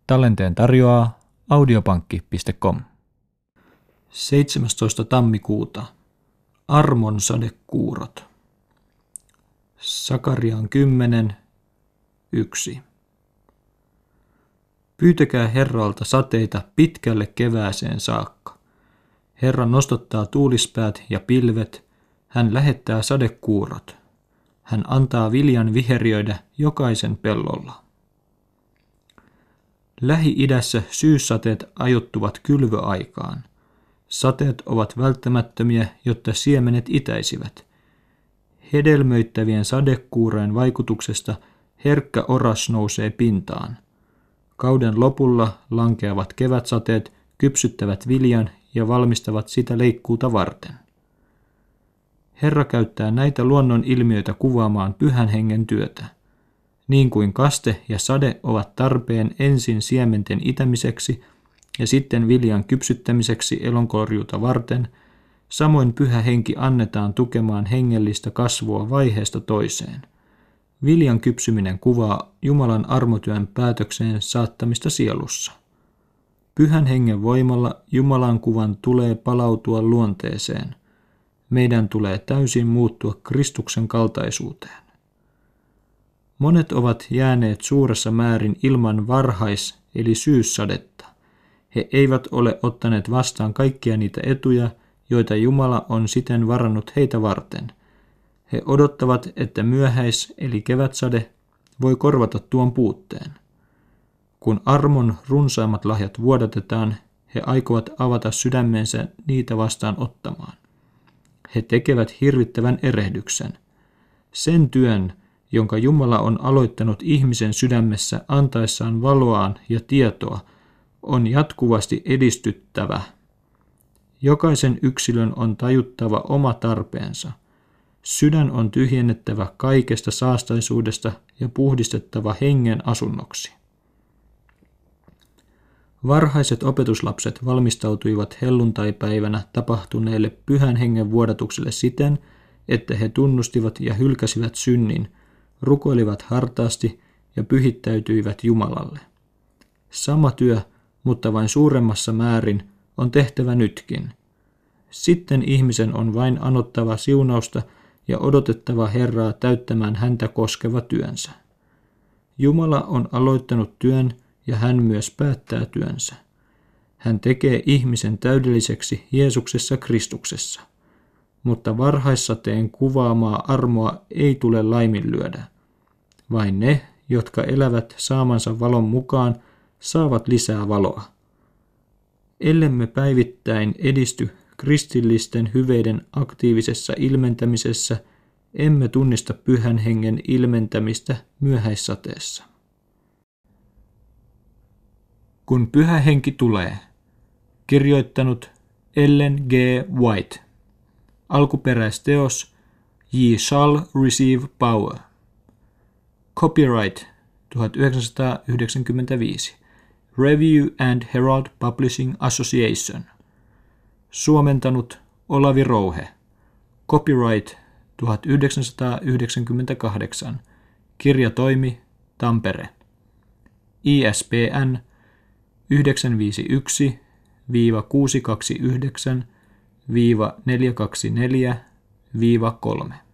Tallenteen tarjoaa audiopankki.com. 17. tammikuuta. Armon sadekuurot. Sakariaan 10:1. Pyytäkää Herralta sateita pitkälle kevääseen saakka. Herra nostattaa tuulispäät ja pilvet, hän lähettää sadekuurot. Hän antaa viljan viheriöidä jokaisen pellolla. Lähi-idässä syyssateet ajoittuvat kylvöaikaan. Sateet ovat välttämättömiä, jotta siemenet itäisivät. Hedelmöittävien sadekuurojen vaikutuksesta herkkä oras nousee pintaan. Kauden lopulla lankeavat kevätsateet kypsyttävät viljan ja valmistavat sitä leikkuuta varten. Herra käyttää näitä luonnon ilmiöitä kuvaamaan Pyhän Hengen työtä. Niin kuin kaste ja sade ovat tarpeen ensin siementen itämiseksi ja sitten viljan kypsyttämiseksi elonkorjuuta varten, samoin Pyhä Henki annetaan tukemaan hengellistä kasvua vaiheesta toiseen. Viljan kypsyminen kuvaa Jumalan armotyön päätökseen saattamista sielussa. Pyhän Hengen voimalla Jumalan kuvan tulee palautua luonteeseen. Meidän tulee täysin muuttua Kristuksen kaltaisuuteen. Monet ovat jääneet suuressa määrin ilman varhais- eli syyssadetta. He eivät ole ottaneet vastaan kaikkia niitä etuja, joita Jumala on siten varannut heitä varten. He odottavat, että myöhäis- eli kevätsade voi korvata tuon puutteen. Kun armon runsaimmat lahjat vuodatetaan, he aikovat avata sydämensä niitä vastaan ottamaan. He tekevät hirvittävän erehdyksen. Sen työn, jonka Jumala on aloittanut ihmisen sydämessä antaessaan valoaan ja tietoa, on jatkuvasti edistyttävä. Jokaisen yksilön on tajuttava oma tarpeensa. Sydän on tyhjennettävä kaikesta saastaisuudesta ja puhdistettava hengen asunnoksi. Varhaiset opetuslapset valmistautuivat helluntaipäivänä tapahtuneelle Pyhän Hengen vuodatukselle siten, että he tunnustivat ja hylkäsivät synnin, rukoilivat hartaasti ja pyhittäytyivät Jumalalle. Sama työ, mutta vain suuremmassa määrin, on tehtävä nytkin. Sitten ihmisen on vain anottava siunausta ja odotettava Herraa täyttämään häntä koskeva työnsä. Jumala on aloittanut työn ja hän myös päättää työnsä. Hän tekee ihmisen täydelliseksi Jeesuksessa Kristuksessa. Mutta varhaissateen kuvaamaa armoa ei tule laiminlyödä. Vain ne, jotka elävät saamansa valon mukaan, saavat lisää valoa. Ellemme päivittäin edisty kristillisten hyveiden aktiivisessa ilmentämisessä, emme tunnista Pyhän Hengen ilmentämistä myöhäissateessa. Kun Pyhä Henki tulee. Kirjoittanut Ellen G. White. Alkuperäisteos Ye shall receive power. Copyright 1995. Review and Herald Publishing Association. Suomentanut Olavi Rouhe. Copyright 1998. Kirjatoimi Tampere. ISBN 951-629-424-3